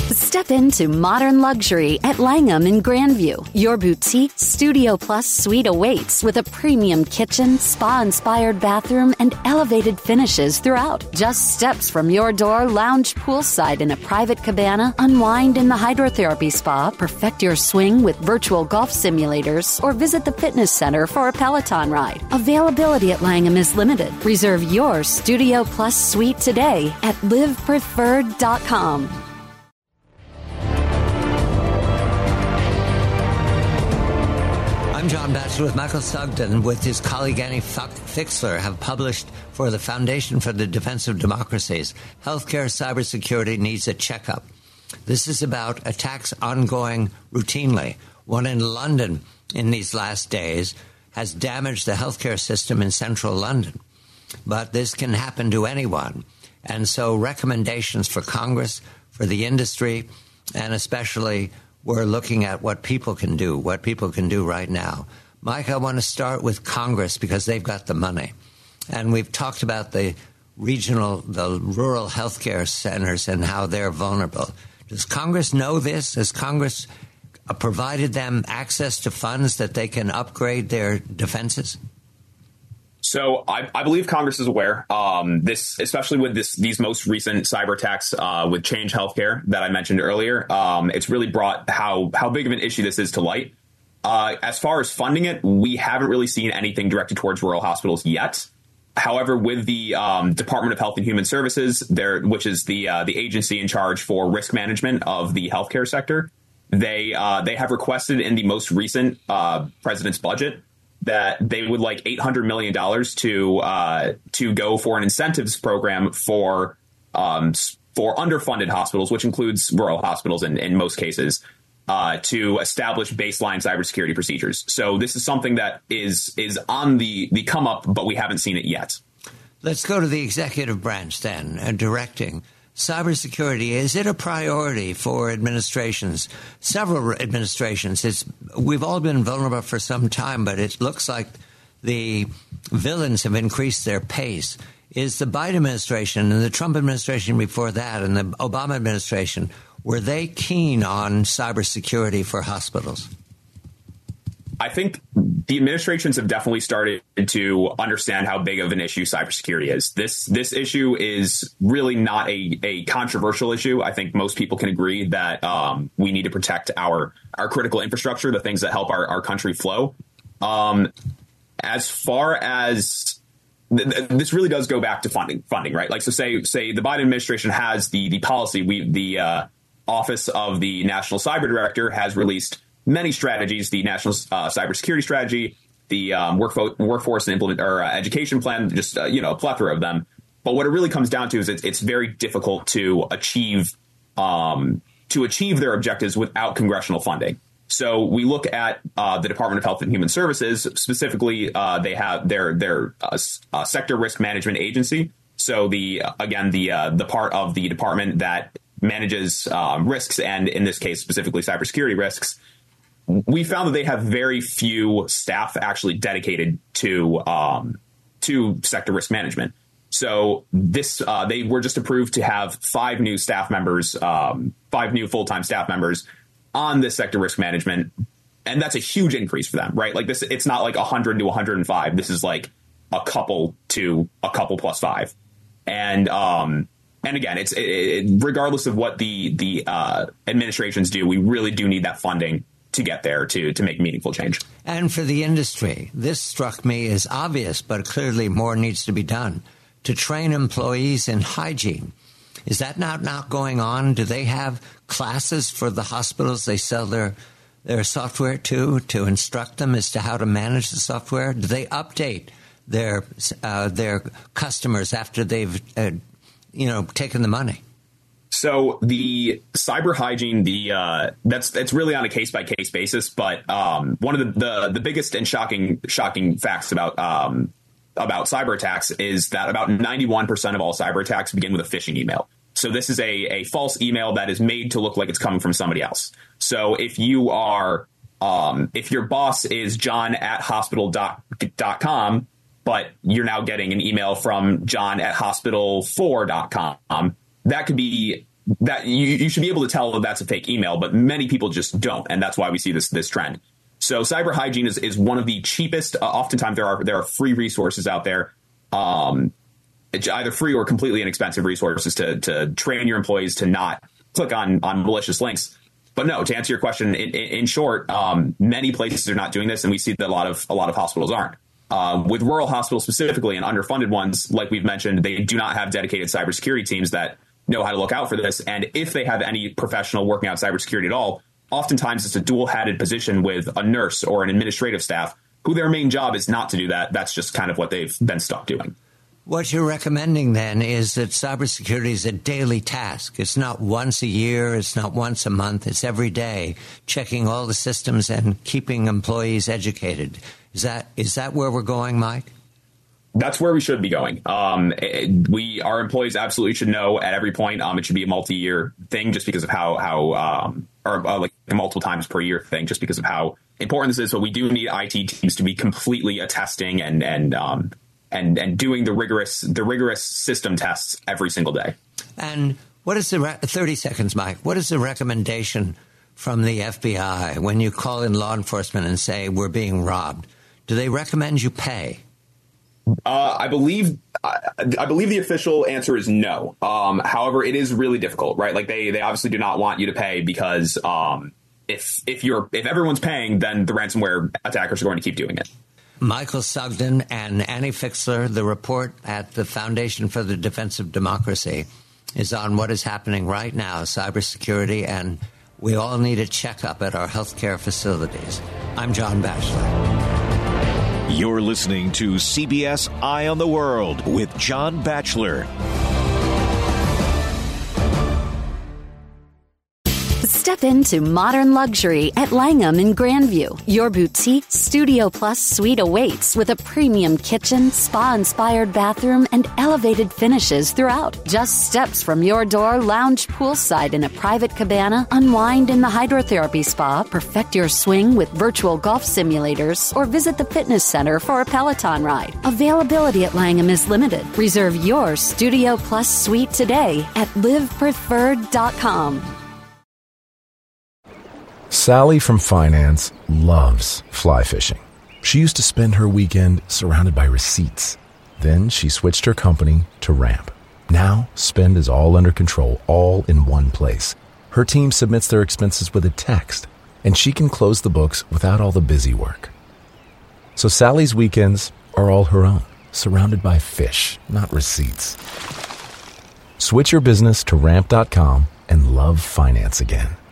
Step into modern luxury at Langham in Grandview. Your boutique Studio Plus suite awaits with a premium kitchen, spa-inspired bathroom, and elevated finishes throughout. Just steps from your door, lounge poolside in a private cabana, unwind in the hydrotherapy spa, perfect your swing with virtual golf simulators, or visit the fitness center for a Peloton ride. Availability at Langham is limited. Reserve your Studio Plus suite today at livepreferred.com. I'm John Batchelor with Michael Sugden with his colleague Annie Fixler have published for the Foundation for the Defense of Democracies, Healthcare Cybersecurity Needs a Checkup. This is about attacks ongoing routinely. One in London in these last days has damaged the healthcare system in central London. But this can happen to anyone. And so recommendations for Congress, for the industry, and especially we're looking at what people can do right now. Mike, I want to start with Congress because they've got the money. And we've talked about the rural healthcare centers and how they're vulnerable. Does Congress know this? Has Congress provided them access to funds that they can upgrade their defenses? So I believe Congress is aware. This, especially with these most recent cyber attacks with Change Healthcare that I mentioned earlier, it's really brought how big of an issue this is to light. As far as funding it, we haven't really seen anything directed towards rural hospitals yet. However, with the Department of Health and Human Services, which is the agency in charge for risk management of the healthcare sector, they have requested in the most recent president's budget that they would like $800 million to go for an incentives program for underfunded hospitals, which includes rural hospitals in most cases, to establish baseline cybersecurity procedures. So this is something that is on the come up, but we haven't seen it yet. Let's go to the executive branch then, directing. Cybersecurity, is it a priority for administrations? Several administrations. We've all been vulnerable for some time, but it looks like the villains have increased their pace. Is the Biden administration and the Trump administration before that and the Obama administration, were they keen on cybersecurity for hospitals? I think the administrations have definitely started to understand how big of an issue cybersecurity is. This issue is really not a controversial issue. I think most people can agree that we need to protect our critical infrastructure, the things that help our country flow. As far as this really does go back to funding, right? Like, so say the Biden administration has the policy. The Office of the National Cyber Director has released many strategies, the National Cybersecurity Strategy, the Workforce and Education Plan, just a plethora of them. But what it really comes down to is it's very difficult to achieve their objectives without congressional funding. So we look at the Department of Health and Human Services. Specifically, they have their sector risk management agency. So the part of the department that manages risks, and in this case specifically cybersecurity risks. We found that they have very few staff actually dedicated to sector risk management. So they were just approved to have 5 new staff members, 5 new full-time staff members on this sector risk management. And that's a huge increase for them, right? Like this, it's not like 100 to 105. This is like a couple to a couple plus 5. And again, it's regardless of what the administrations do, we really do need that funding to get there to make meaningful change. And for the industry, this struck me as obvious, but clearly more needs to be done to train employees in hygiene. Is that not going on? Do they have classes for the hospitals they sell their software to instruct them as to how to manage the software? Do they update their customers after they've taken the money? So the cyber hygiene, that's really on a case by case basis. But one of the biggest and shocking facts about cyber attacks is that about 91% of all cyber attacks begin with a phishing email. So this is a false email that is made to look like it's coming from somebody else. So if you are if your boss is john@hospital.com, but you're now getting an email from john@hospital4.com, that could be that you should be able to tell that that's a fake email, but many people just don't. And that's why we see this trend. So cyber hygiene is one of the cheapest. Oftentimes there are free resources out there, either free or completely inexpensive resources to train your employees to not click on malicious links. But no, to answer your question, in short, many places are not doing this, and we see that a lot of hospitals aren't. With rural hospitals specifically and underfunded ones, like we've mentioned, they do not have dedicated cybersecurity teams that know how to look out for this. And if they have any professional working out cybersecurity at all, oftentimes it's a dual-hatted position with a nurse or an administrative staff who their main job is not to do that. That's just kind of what they've been stuck doing. What you're recommending then is that cybersecurity is a daily task. It's not once a year. It's not once a month. It's every day, checking all the systems and keeping employees educated. Is that where we're going, Mike? That's where we should be going. Our employees absolutely should know at every point. It should be a multi-year thing, just because of like a multiple times per year thing, just because of how important this is. But we do need IT teams to be completely attesting and doing the rigorous system tests every single day. And what is 30 seconds, Mike? What is the recommendation from the FBI when you call in law enforcement and say we're being robbed? Do they recommend you pay? I believe the official answer is no. However, it is really difficult, right? Like they obviously do not want you to pay because if everyone's paying, then the ransomware attackers are going to keep doing it. Michael Sugden and Annie Fixler, the report at the Foundation for the Defense of Democracy is on what is happening right now, cybersecurity, and we all need a checkup at our healthcare facilities. I'm John Batchelor. You're listening to CBS Eye on the World with John Batchelor. Step into modern luxury at Langham in Grandview. Your boutique Studio Plus suite awaits with a premium kitchen, spa-inspired bathroom, and elevated finishes throughout. Just steps from your door, lounge poolside in a private cabana, unwind in the hydrotherapy spa, perfect your swing with virtual golf simulators, or visit the fitness center for a Peloton ride. Availability at Langham is limited. Reserve your Studio Plus suite today at livepreferred.com. Sally from finance loves fly fishing. She used to spend her weekend surrounded by receipts. Then she switched her company to Ramp. Now, spend is all under control, all in one place. Her team submits their expenses with a text, and she can close the books without all the busy work. So Sally's weekends are all her own, surrounded by fish, not receipts. Switch your business to Ramp.com and love finance again.